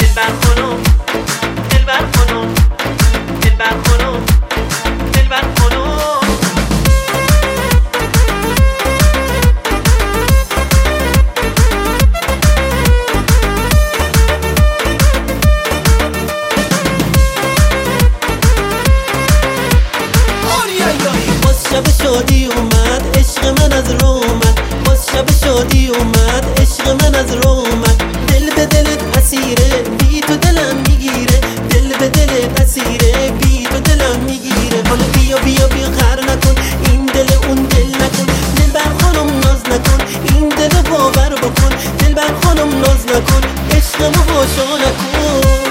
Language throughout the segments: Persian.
دلبر خانم دلبر خانم دلبر خانم دلبر خانم شب شادی اومد عشق من از رو اومد باز شب شادی اومد عشق من از رو اومد دل به دلت اسیره بی تو دلم میگیره دل به دلت اسیره بی تو دلم میگیره حالا بیا بیا بیا غر نکن این دل اون دل نکن دلبر خانم ناز نکن این دل باور بکن دلبر خانم ناز نکن عشقمو هاشا نکن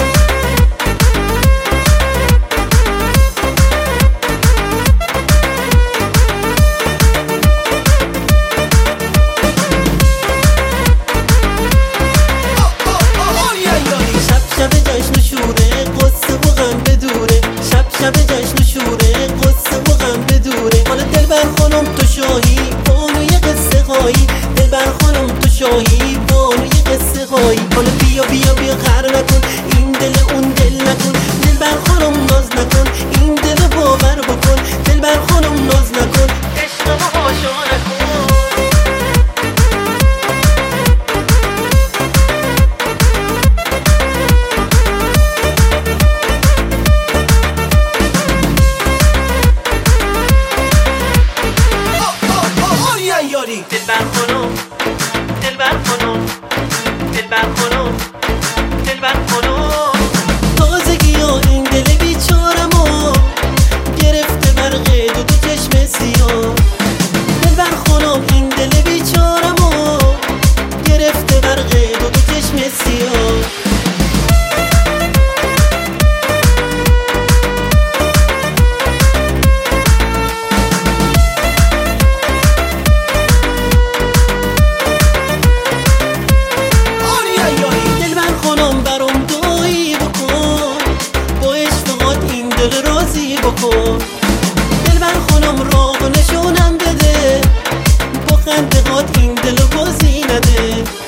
شب جشن و شوره قصه و غم بدوره شب جشن و شوره قصه و غم بدوره حالا دلبر خانم تو شاهی بانوی قصه خواهی دلبر خانم تو شاهی بانوی قصه خواهی حالا بیا بیا بیا غر نکن این دل اون دل نکن دلبر خانم ناز نکن این دل باور بکن دلبر خانم ناز نکن عشقمو هاشا نکن دلبر خانم دلبر خانم دلبر خانم دلبر خانم تازگی ها این دل بیچارمو گرفته برق دو چشم سیاه دلبر خانم این دل بیچارمو گرفته برق دو چشم سیاه بکن دلبر خانم راه نشونم بده با خنده هات این دل بازی نده